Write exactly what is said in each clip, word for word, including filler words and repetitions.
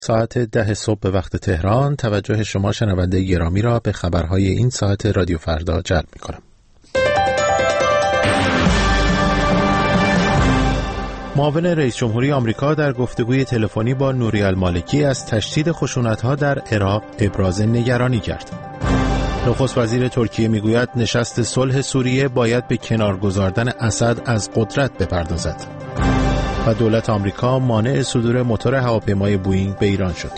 ساعت ده صبح به وقت تهران توجه شما شنونده گرامی را به خبرهای این ساعت رادیو فردا جلب می‌کنم. معاون رئیس جمهوری آمریکا در گفتگوی تلفنی با نوری المالکی از تشدید خشونت‌ها در عراق ابراز نگرانی کرد. نخست وزیر ترکیه میگوید نشست صلح سوریه باید به کنار گذاردن اسد از قدرت بپردازد. و دولت آمریکا مانع صدور موتور هواپیمای بوئینگ به ایران شد.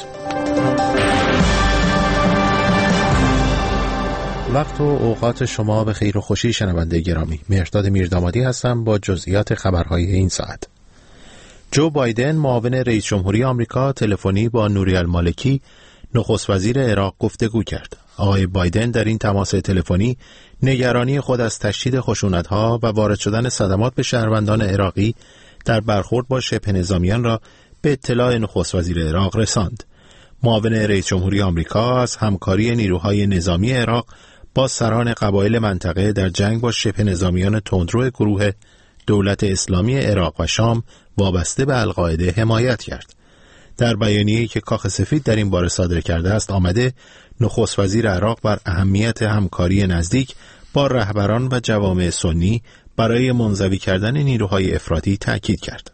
وقت و اوقات شما به خیر و خوشی شنونده گرامی. مهرداد میردامادی هستم با جزئیات خبرهای این ساعت. جو بایدن معاون رئیس جمهوری آمریکا تلفنی با نوری المالکی نخست وزیر عراق گفتگو کرد. آقای بایدن در این تماس تلفنی نگرانی خود از تشدید خشونت‌ها و وارد شدن صدمات به شهروندان عراقی در برخورد با شبه نظامیان را به اطلاع نخست وزیر عراق رساند. معاون رئیس جمهوری آمریکا از همکاری نیروهای نظامی عراق با سران قبایل منطقه در جنگ با شبه نظامیان تندرو گروه دولت اسلامی عراق و شام وابسته به القاعده حمایت کرد. در بیانیه‌ای که کاخ سفید در این باره صادر کرده است آمده نخست وزیر عراق بر اهمیت همکاری نزدیک با رهبران و جوامع سنی برای منزوی کردن نیروهای افراطی تأکید کرد.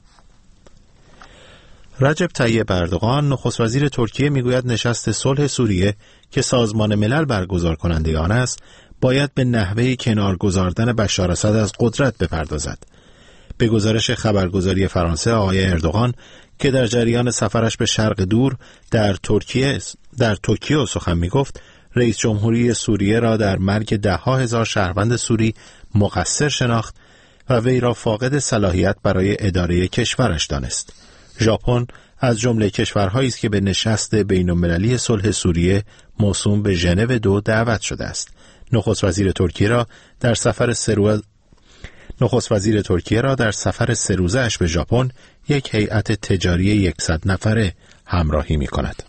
رجب طیب اردوغان نخست وزیر ترکیه میگوید نشست صلح سوریه که سازمان ملل برگزار کننده آن است باید به نحوه کنار گذاردن بشار اسد از قدرت بپردازد. به گزارش خبرگزاری فرانسه آقای اردوغان که در جریان سفرش به شرق دور در ترکیه در توکیو سخن میگفت رئیس جمهوری سوریه را در مرگ ده ها هزار شهروند سوری مقصر شناخت و وی را فاقد صلاحیت برای اداره کشورش دانست. ژاپن از جمله کشورهایی است که به نشست بین‌المللی صلح سوریه موسوم به ژنو دو دعوت شده است. نخست وزیر ترکیه را در سفر سه نخست وزیر ترکیه را در سفر سه روزه‌اش به ژاپن یک هیئت تجاری صد نفره همراهی می‌کند.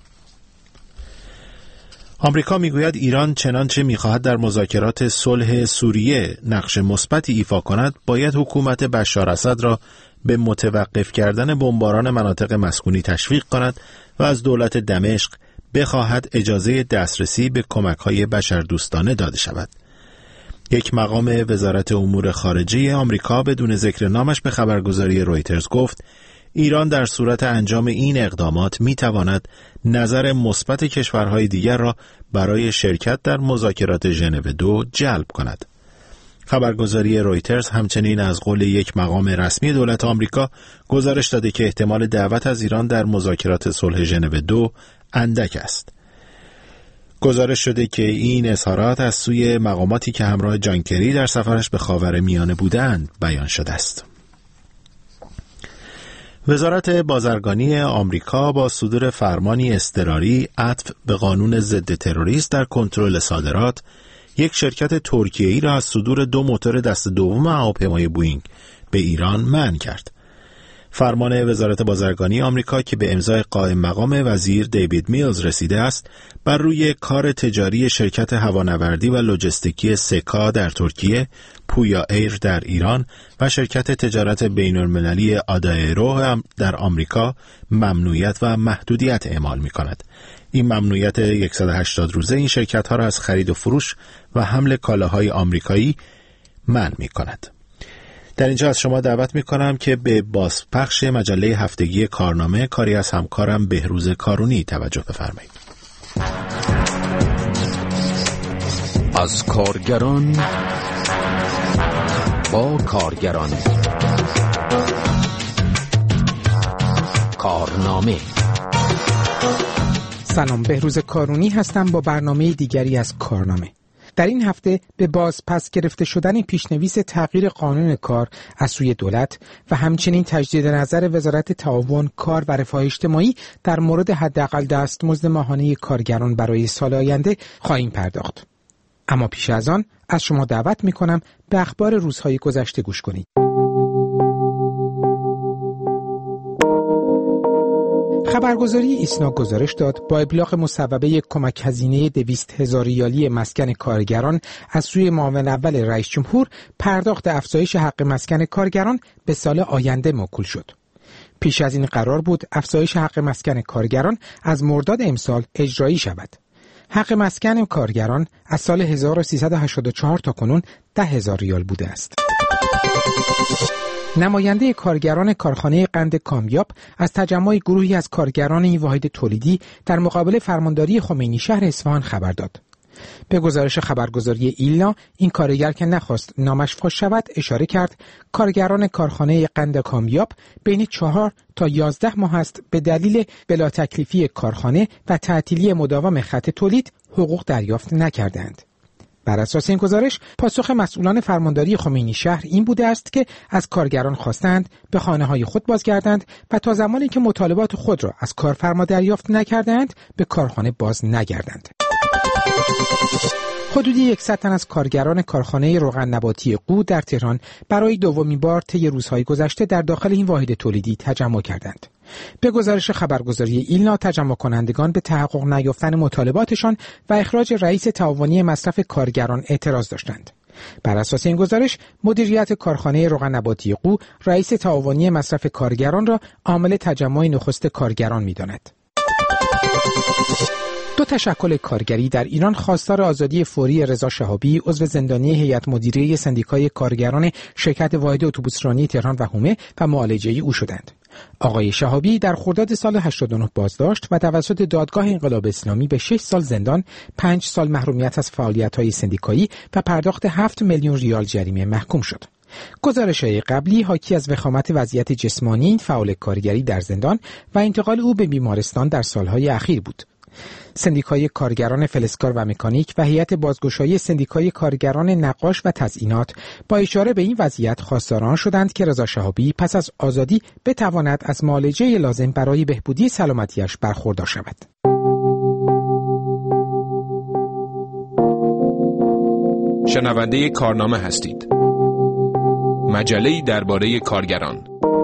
آمریکا میگوید ایران چنانچه میخواهد در مذاکرات صلح سوریه نقش مثبتی ایفا کند باید حکومت بشار اسد را به متوقف کردن بمباران مناطق مسکونی تشویق کند و از دولت دمشق بخواهد اجازه دسترسی به کمک‌های بشردوستانه داده شود. یک مقام وزارت امور خارجه آمریکا بدون ذکر نامش به خبرگزاری رویترز گفت ایران در صورت انجام این اقدامات میتواند نظر مثبت کشورهای دیگر را برای شرکت در مذاکرات ژنو دو جلب کند. خبرگزاری رویترز همچنین از قول یک مقام رسمی دولت آمریکا گزارش داده که احتمال دعوت از ایران در مذاکرات صلح ژنو دو اندک است. گزارش شده که این اظهارات از سوی مقاماتی که همراه جان کری در سفرش به خاورمیانه بودند بیان شده است. وزارت بازرگانی آمریکا با صدور فرمانی اضطراری عطف به قانون ضد تروریست در کنترل صادرات یک شرکت ترکیه‌ای را از صدور دو موتور دست دوم هواپیمای بوئینگ به ایران منع کرد. فرمان وزارت بازرگانی آمریکا که به امضای قائم مقام وزیر دیوید میلز رسیده است بر روی کار تجاری شرکت هوانوردی و لوجستیکی سکا در ترکیه، پویا ایر در ایران و شرکت تجارت بین‌المللی آدایرو در آمریکا ممنوعیت و محدودیت اعمال می کند. این ممنوعیت صد و هشتاد روزه این شرکت ها را از خرید و فروش و حمل کالاهای آمریکایی منع می کند. در اینجا از شما دعوت می کنم که به بازپخش مجله هفتگی کارنامه کاری از همکارم بهروز کارونی توجه بفرمایید. از کارگران با کارگران کارنامه. سلام، بهروز کارونی هستم با برنامه دیگری از کارنامه. در این هفته به باز پس گرفته شدن پیشنویس تغییر قانون کار از سوی دولت و همچنین تجدید نظر وزارت تعاون، کار و رفاه اجتماعی در مورد حداقل دستمزد ماهانه کارگران برای سال آینده خواهیم پرداخت. اما پیش از آن از شما دعوت می‌کنم به اخبار روزهای گذشته گوش کنید. خبرگزاری ایسنا گزارش داد با ابلاغ مصوبه کمک هزینه دویست هزار ریالی مسکن کارگران از سوی معاون اول رئیس جمهور پرداخت افزایش حق مسکن کارگران به سال آینده موکول شد. پیش از این قرار بود افزایش حق مسکن کارگران از مرداد امسال اجرایی شود. حق مسکن کارگران از سال هزار و سیصد و هشتاد و چهار تا کنون ده هزار ریال بوده است. نماینده کارگران کارخانه قند کامیاب از تجمع گروهی از کارگران این واحد تولیدی در مقابل فرمانداری خمینی شهر اصفهان خبر داد. به گزارش خبرگزاری ایلنا، این کارگر که نخواست نامش فاش شود اشاره کرد کارگران کارخانه قند کامیاب بین چهار تا یازده ماه است به دلیل بلا تکلیفی کارخانه و تعطیلی مداوم خط تولید حقوق دریافت نکردند. بر اساس این گزارش، پاسخ مسئولان فرمانداری خمینی شهر این بوده است که از کارگران خواستند به خانه‌های خود بازگردند و تا زمانی که مطالبات خود را از کارفرما دریافت نکردند به کارخانه باز نگردند. حدودی صد تن از کارگران کارخانه روغن نباتی قو در تهران برای دومین بار طی روزهای گذشته در داخل این واحد تولیدی تجمع کردند. به گزارش خبرگزاری ایلنا، تجمع کنندگان به تحقق نیافتن مطالباتشان و اخراج رئیس تعاونی مصرف کارگران اعتراض داشتند. بر اساس این گزارش، مدیریت کارخانه روغن نباتی قو رئیس تعاونی مصرف کارگران را عامل تجمع نخست کارگران می‌داند. دو تشکل کارگری در ایران خواستار آزادی فوری رضا شهابی، عضو زندانی هیئت مدیره سندیکای کارگران شرکت واحد اتوبوسرانی تهران و حومه و معالجه‌ای او شدند. آقای شهابی در خرداد سال هشتاد و نه بازداشت و توسط دادگاه انقلاب اسلامی به شش سال زندان، پنج سال محرومیت از فعالیت‌های سندیکایی و پرداخت هفت میلیون ریال جریمه محکوم شد. گزارش‌های قبلی حاکی از وخامت وضعیت جسمانی این فعال کارگری در زندان و انتقال او به بیمارستان در سالهای اخیر بود. سندیکای کارگران فلزکار و مکانیک و هیئت بازگشایی سندیکای کارگران نقاش و تزیینات با اشاره به این وضعیت خواستاران شدند که رضا شهابی پس از آزادی بتواند از معالجه لازم برای بهبودی سلامتیش برخوردار شود. شنونده کارنامه هستید. مجله‌ای درباره کارگران.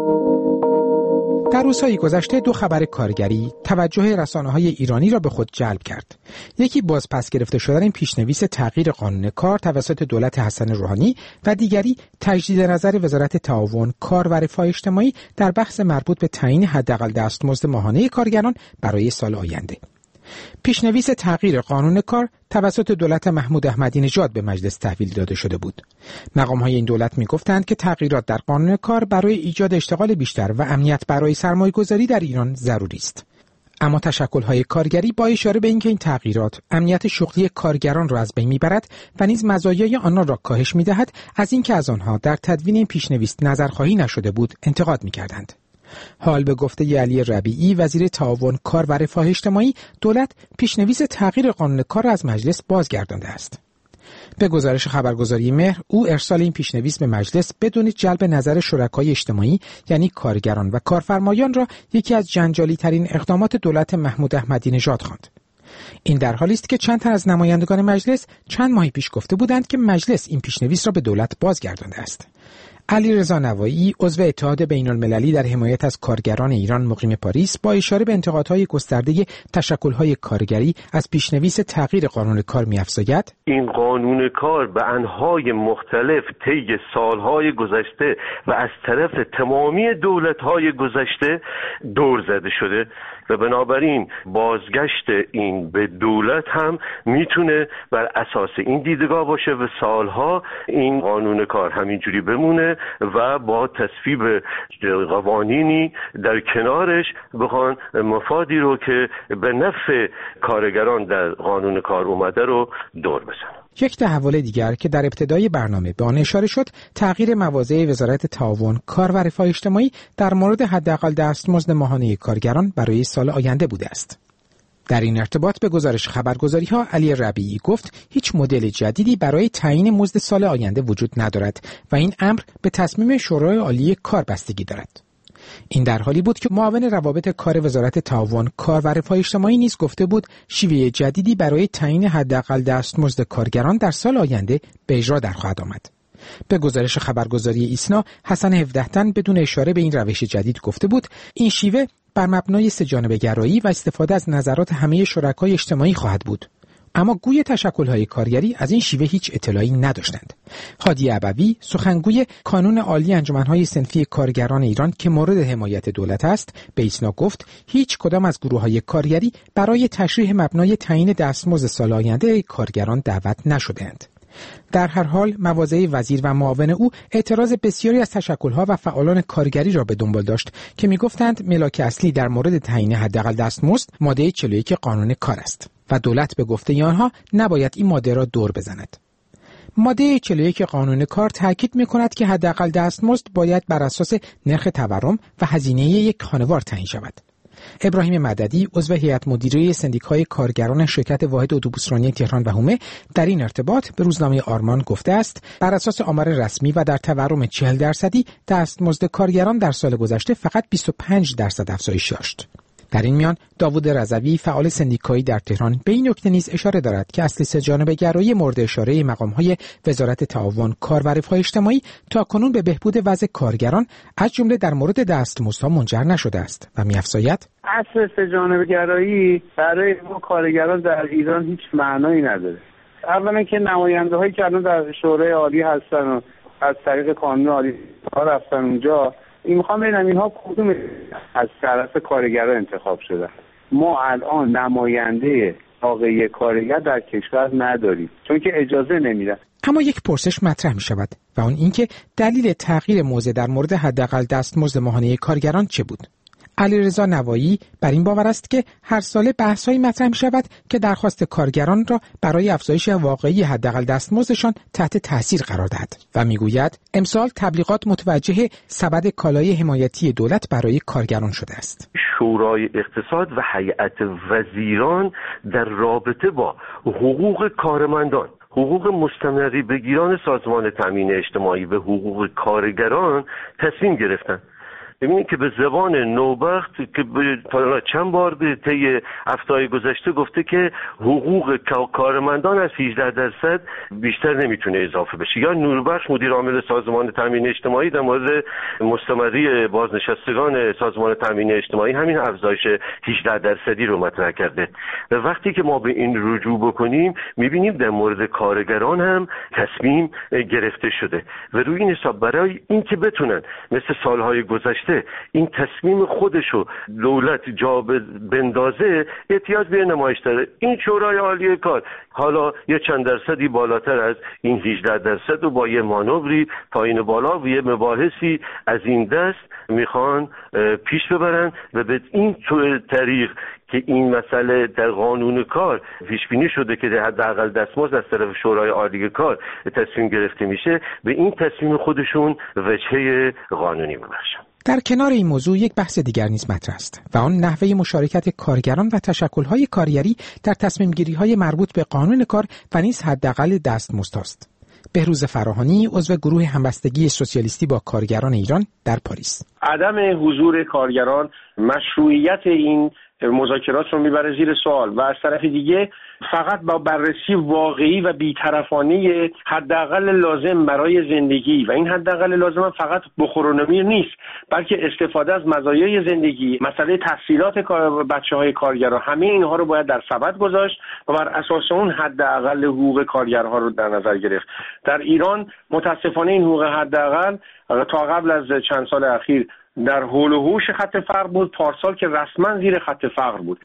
در روزهای گذشته دو خبر کارگری توجه رسانه‌های ایرانی را به خود جلب کرد. یکی باز پس گرفته شدن پیشنویس تغییر قانون کار توسط دولت حسن روحانی و دیگری تجدید نظر وزارت تعاون، کار و رفاه اجتماعی در بحث مربوط به تعیین حداقل دستمزد ماهانه کارگران برای سال آینده. پیشنویس تغییر قانون کار توسط دولت محمود احمدی نژاد به مجلس تحویل داده شده بود. مقام‌های این دولت می‌گفتند که تغییرات در قانون کار برای ایجاد اشتغال بیشتر و امنیت برای سرمایه‌گذاری در ایران ضروری است. اما تشکل‌های کارگری با اشاره به اینکه این تغییرات امنیت شغلی کارگران را از بین می‌برد و نیز مزایای آنها را کاهش می‌دهد، از اینکه از آنها در تدوین این پیشنویس نظرخواهی نشده بود انتقاد می‌کردند. حال به گفته علی ربیعی، وزیر تعاون، کار و رفاه اجتماعی، دولت پیشنویس تغییر قانون کار را از مجلس بازگردانده است. به گزارش خبرگزاری مهر، او ارسال این پیشنویس به مجلس بدون جلب نظر شرکای اجتماعی یعنی کارگران و کارفرمایان را یکی از جنجالی ترین اقدامات دولت محمود احمدی نژاد خواند. این در حالی است که چند تن از نمایندگان مجلس چند ماهی پیش گفته بودند که مجلس این پیشنویس را به دولت بازگردانده است. علیرضا نوایی، عضو اتحاد بین‌المللی در حمایت از کارگران ایران مقیم پاریس، با اشاره به انتقادهای گسترده تشکل‌های کارگری از پیشنویس تغییر قانون کار می‌افزاید: این قانون کار به انواع مختلف طی سالهای گذشته و از طرف تمامی دولت‌های گذشته دور زده شده و بنابراین بازگشت این به دولت هم میتونه بر اساس این دیدگاه باشه و سالها این قانون کار همینجوری بمونه و با تصویب قوانینی در کنارش بخوان مفادی رو که به نفع کارگران در قانون کار اومده رو دور بزنن. یک تحول دیگر که در ابتدای برنامه به آن اشاره شد، تغییر مواضع وزارت تعاون، کار و رفاه اجتماعی در مورد حداقل دستمزد ماهانه کارگران برای سال آینده بوده است. در این ارتباط به گزارش خبرگزاری‌ها، علی ربیعی گفت هیچ مدل جدیدی برای تعیین مزد سال آینده وجود ندارد و این امر به تصمیم شورای عالی کار بستگی دارد. این در حالی بود که معاون روابط کار وزارت تعاون، کار و رفاه اجتماعی نیز گفته بود شیوه جدیدی برای تعیین حداقل دستمزد کارگران در سال آینده به اجرا در خواهد آمد. به گزارش خبرگزاری ایسنا، حسن هفده تن بدون اشاره به این روش جدید گفته بود این شیوه بر مبنای سه‌جانبه گرایی و استفاده از نظرات همه شرکای اجتماعی خواهد بود. اما گوی تشکل‌های کارگری از این شیوه هیچ اطلاعی نداشتند. هادی ابوی، سخنگوی کانون عالی انجمن‌های صنفی کارگران ایران که مورد حمایت دولت است، به ایسنا گفت هیچ کدام از گروه‌های کارگری برای تشریح مبنای تعیین دستمزد سال آینده کارگران دعوت نشده‌اند. در هر حال مواضع وزیر و معاون او اعتراض بسیاری از تشکل‌ها و فعالان کارگری را به دنبال داشت که می‌گفتند ملاک اصلی در مورد تعیین حداقل دستمزد ماده چهل و یک قانون کار است و دولت به گفته آنها نباید این ماده را دور بزند. ماده چهل و یک قانون کار تاکید می‌کند که حداقل دستمزد باید بر اساس نرخ تورم و هزینه یک خانوار تعیین شود. ابراهیم مددی، عضو هیئت مدیره سندیکای کارگران شرکت واحد اتوبوسرانی تهران و حومه، در این ارتباط به روزنامه آرمان گفته است بر اساس آمار رسمی و در تورم چهل درصدی دستمزد کارگران در سال گذشته فقط بیست و پنج درصد افزایش داشت. در این میان داوود رضوی، فعال سندیکایی در تهران، به این نکته نیز اشاره دارد که اصل سه‌جانبه گرایی مورد اشاره مقام‌های وزارت تعاون، کار و رفاه اجتماعی تاکنون به بهبود وضع کارگران از جمله در مورد دستمزدها منجر نشده است و می‌افزاید اصل سه‌جانبه گرایی برای ما کارگران در ایران هیچ معنایی نداره. اولا که نماینده‌هایی که الان در شورای عالی هستن و از طریق کانون عالی کار رفتن اونجا، این میخوام ببینم اینها کدوم از طرف کارگران انتخاب شدن. ما الان نماینده واقعی کارگر در کشور نداریم چون که اجازه نمیدن. اما یک پرسش مطرح می شود و اون اینکه دلیل تغییر موضع در مورد حداقل دستمزد ماهانه کارگران چه بود؟ علیرضا نوایی بر این باور است که هر ساله بحث‌هایی مطرح می‌شود که درخواست کارگران را برای افزایش واقعی حداقل دستمزدشان تحت تاثیر قرار دهد و می‌گوید امسال تبلیغات متوجه سبد کالای حمایتی دولت برای کارگران شده است. شورای اقتصاد و هیئت وزیران در رابطه با حقوق کارمندان، حقوق مستمری بگیران سازمان تامین اجتماعی و حقوق کارگران تصمیم گرفتند. ببینید که به زبان نوبخت که تا چند بار طی هفته‌های گذشته گفته که حقوق کارمندان از هجده درصد بیشتر نمیتونه اضافه بشه، یا نوربخش مدیر عامل سازمان تامین اجتماعی در مورد مستمری بازنشستگان سازمان تامین اجتماعی همین افزایش هجده درصدی رو مطرح کرده. و وقتی که ما به این رجوع بکنیم میبینیم در مورد کارگران هم تصمیم گرفته شده و روی این حساب برای اینکه بتونن مثل سالهای گذشته این تصمیم خودشو دولت جا بندازه احتیاج به نمایش داره. این شورای عالی کار حالا یه چند درصدی بالاتر از این هجده درصد و با یه مانوری پایین بالا و یه مباحثی از این دست میخوان پیش ببرن و به این طریق که این مسئله در قانون کار پیش بینی شده که حداقل دستمزد از طرف شورای عالی کار تصمیم گرفته میشه، به این تصمیم خودشون وجهه قانونی ببخشن. در کنار این موضوع یک بحث دیگر نیز مطرح است و آن نحوه مشارکت کارگران و تشکل‌های کارگری در تصمیم‌گیری‌های مربوط به قانون کار و نیز حداقل دستمزد است. بهروز فراهانی، عضو گروه همبستگی سوسیالیستی با کارگران ایران در پاریس: عدم حضور کارگران مشروعیت این مذاکرات رو میبره زیر سوال و از طرف دیگه فقط با بررسی واقعی و بی‌طرفانه حداقل لازم برای زندگی و این حداقل لازم فقط بخور و نمیر نیست بلکه استفاده از مزایای زندگی، مسئله تحصیلات بچه‌های کارگران، همه اینها رو باید در سبد گذاشت و بر اساس اون حداقل حقوق کارگرها رو در نظر گرفت. در ایران متاسفانه این حقوق حداقل تا قبل از چند سال اخیر در حول و حوش خط فقر بود، پارسال که رسما زیر خط فقر بود.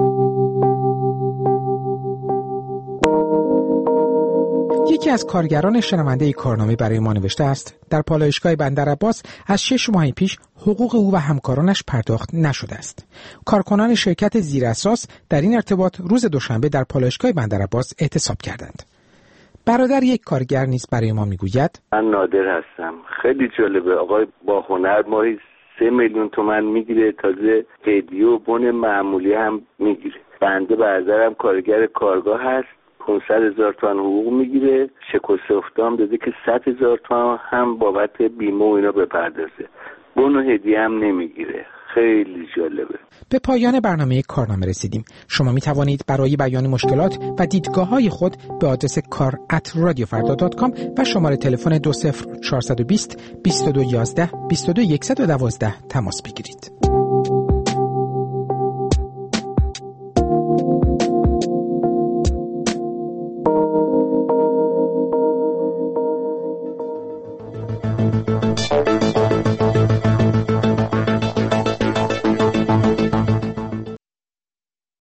یکی از کارگران شنونده کارنامه برای ما نوشته است در پالایشگاه بندرعباس از شش ماه پیش حقوق او و همکارانش پرداخت نشده است. کارکنان شرکت زیر اساس در این ارتباط روز دوشنبه در پالایشگاه بندرعباس اعتصاب کردند. برادر یک کارگر نیز برای ما میگوید: من نادر هستم. خیلی جالبه، آقای با هنر ماهی سه میلیون تومان میگیره، تازه هدیه و بن معمولی هم میگیره. بنده برادرم کارگر کارگاه هست، پانصد هزار تومان حقوق میگیره، شکست افتام داده که صد هزار تومان هم بابت بیمه و اینا بپردازه، بن و هدیه هم نمیگیره. خیلی جالبه. به پایان برنامه کارنامه رسیدیم. شما می توانید برای بیان مشکلات و دیدگاه‌های خود به آدرس کار ات رادیو فردا دات کام و شماره تلفن دو صفر چهار دو صفر بیست بیست و دو یازده بیست و دو صد و دوازده تماس بگیرید.